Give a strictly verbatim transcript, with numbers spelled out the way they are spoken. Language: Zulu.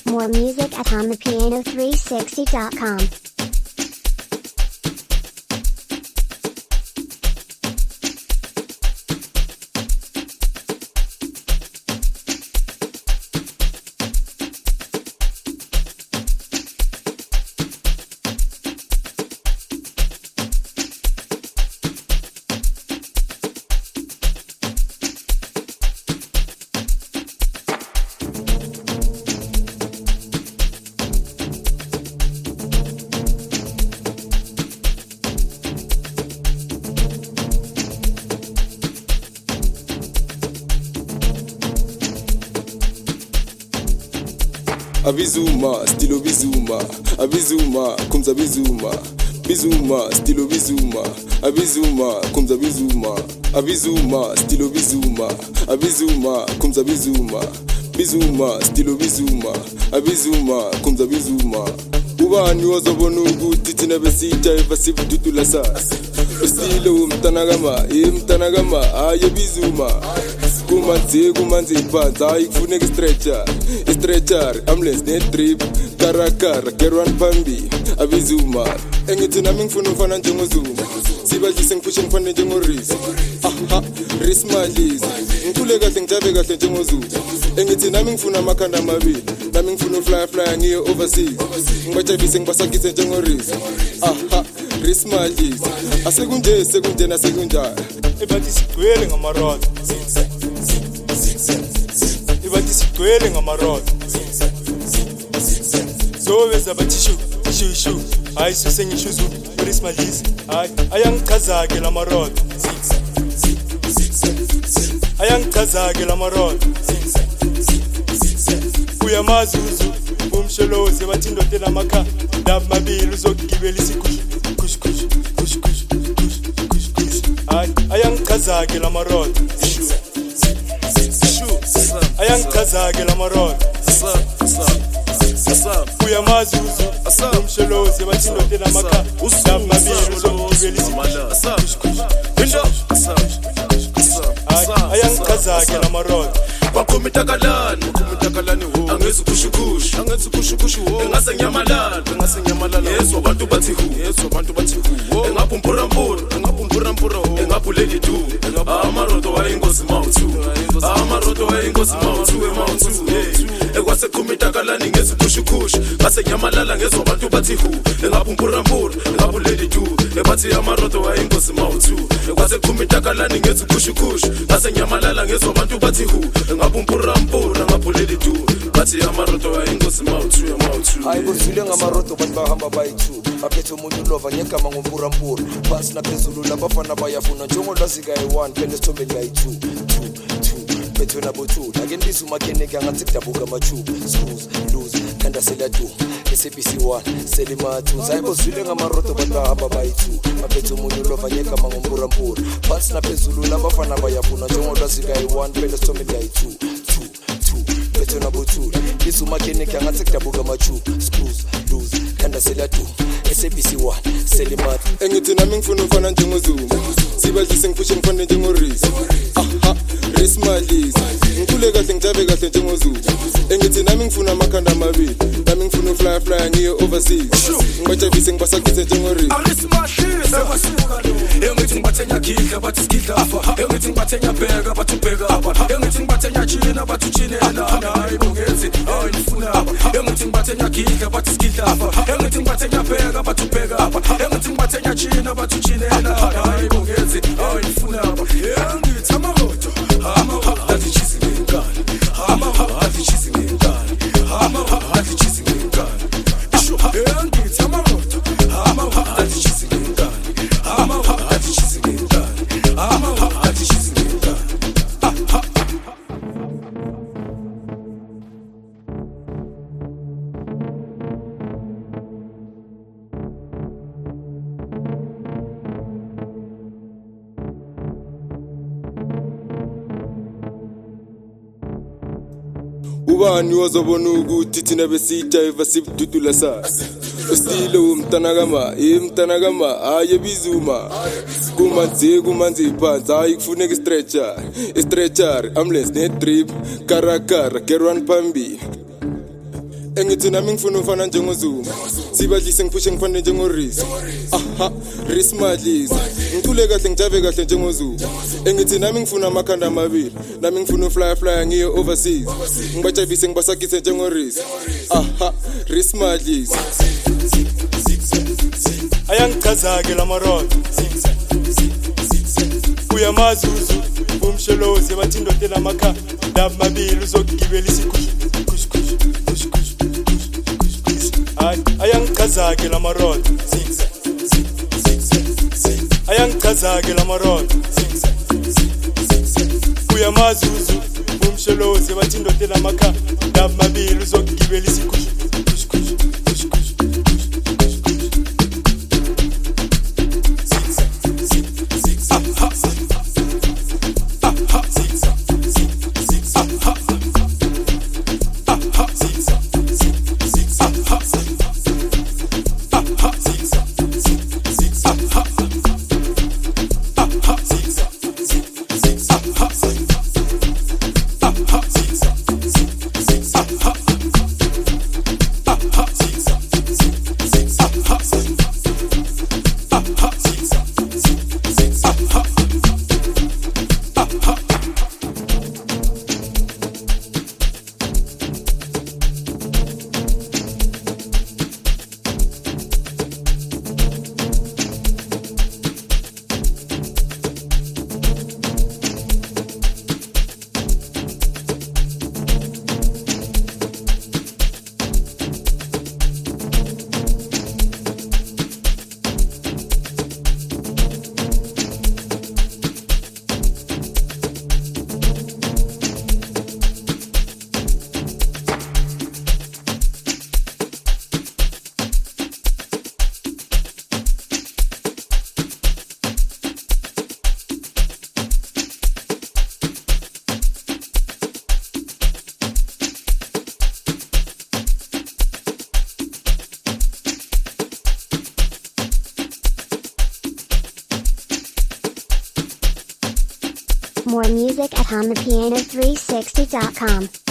More music at on the piano three sixty dot com. Abizuma, stilo bizuma, abizuma, kumza bizuma, bizuma, stilo bizuma, abizuma, kumza bizuma, abizuma, stilo bizuma, abizuma, kumza bizuma, bizuma, stilo bizuma, abizuma, kumza bizuma. Ubani wazobona ukuthi thina besitha evasivududula sasa. Estilo umtanagama, imtanagama, aye bizuma. Kumanzi, kumanzi phansi, ayi kufuneka stretcher, stretcher, ambulance ne-drip, karakara, gerwan phambi, abizuma. Engithi nami ngifuna umfana njengozuma, sibadlise ngiphushe ngifane njengorisi. Aha, Risi Madlisi, ngicule kahle ngijabe kahle njengozuma. Engithi nami ngifuna amakhanda amabili, nami ngifuna ufly fly ngiye overseas. Ngibajabise ngibasakise njengorisi. Aha, Risi Madlisi, asekunje sekunje nasekunjani. Ebathi sigcwele ngamarod. Ibathi sigcwele ngamarod. So beza bathishu tishu shu. Hayi susengishuzu Risi Madlisi. Hayi ayangichaza ke lamarod. Ayangichaza ke lamarod. Uyamazuzu umsholozi bathi ndote namakha lab mabili uzogibela isikushu kush kush kush kush kush kush kush. Hayi ayangichaza ke lamarod. Ayangichaza ke lamarod. Uyamazuzu umsholozi bathi ndote namakha lab mabili uzogibela isikushu kush kush. Ayangichaza ke lamarod. Bakhumita kalani, bakhumita kalani ho. Angezu kushukushu, angezu kushukushu ho. Engase nyamalala, engase nyamalala. Yeso bantu bathi hu, yeso bantu bathi hu. Engaphumpura mpura, engaphumpura mpura ho. Engaphuleli du, amarodo wa ingozi mawuthu. Amarodo wa ingozi mawuthu, mawuthu. Ekwase khumita kalani ngezu kushukushu. Ngase nyamalala ngezo bantu bathi hu. Engaphumpura mpura, engaphuleli du. Ebathi amarodo wa ingozi mawuthu. Ekwase khumita kalani ngezu kushukushu. Ngase nyamalala ngezo bantu bathi hu. Ngapumpura mpura ngaphuleli du bathi amarodo ayingosi mawuthu mawuthu. Hayi kuzile ngamarodo bathi bahamba bayithu baphethe umuntu lova ngegama ngompura mpura phansi naphezulu labafana bayafuna njengolwazi kayi-one phela esithombeni kayi-two two two phethwe nabo two ake ndiza umakheneke angathi kudabuka amathuba snooze lose khanda seliyaduma S A B C one selimathu. Hayi kuzile ngamarodo bathi bahamba bayithu baphethe umuntu lova ngegama ngompura mpura phansi naphezulu labafana bayafuna njengolwazi kayi-one phela esithombeni kayi-two two two phethwe nabo two ndiza umakheneke angathi kudabuka amathuba snooze lose khanda seliyaduma S A B C one selimathu. Engithi nami ngifuna umfana njengozuma, sibadlise ngiphushe ngifane njengorisi. Aha, Risi Madlisi, ngicule kahle ngijabe kahle njengozuma. Engithi nami ngifuna amakhanda amabili, nami ngifuna ufly fly ngiye overseas. Ngibajabise ngibasakise njengorisi. Risi Madlisi ekwasuka lo. Engithi ngibathenya khidla bathi skidla apha. Engithi ngibathenya bheka bathi bheka apha. Engithi ngibathenya china bathi chinela. Hayi bongenzi hayi ngifuna apha. Engithi ngibathenya khidla bathi skidla apha. Engithi ngibathenya bheka bathi bheka apha. Engithi ngibathenya china bathi chinela. Hayi bongenzi hayi ngifuna apha. Engithi amarodo amarodo athi chisi ngengane. Amarodo athi chisi ngengane. Amarodo athi chisi ngengane. Engithi amarodo amarodo athi chisi ngengane. Amarodo athi chisi ngengane. Amarodo athi chisi ngengane. Ubani wazobona ukuthi thina besitha evasivududula sasa. Estilo umtanagama, imtanagama, aye bizuma. Kumanzi, kumanzi phansi, ayi kufuneka stretcher, stretcher, ambulance ne-drip, karakara, gerwan phambi. engithi nami ngifuna ufana njengozuma sibadlise ngiphushe ngifane njengorisi aha Reese Madlisa ngicule kahle ngijabe kahle njengozuma engithi nami ngifuna amakhanda amabili nami ngifuna ufly fly ngiye overseas ngibajabise ngibasakise njengorisi aha Reese Madlisa ayangichaza-ke lamarod uyamazuzu umshelozi bathindotela amakha lab mabili uzokugibela isikhushu ayangichaza-ke lamarod ayangichaza-ke lamarod uyamazuzu umshelozi bathindotela amakha lab mabili uzokugibela isikhushu More music at on the piano three sixty dot com.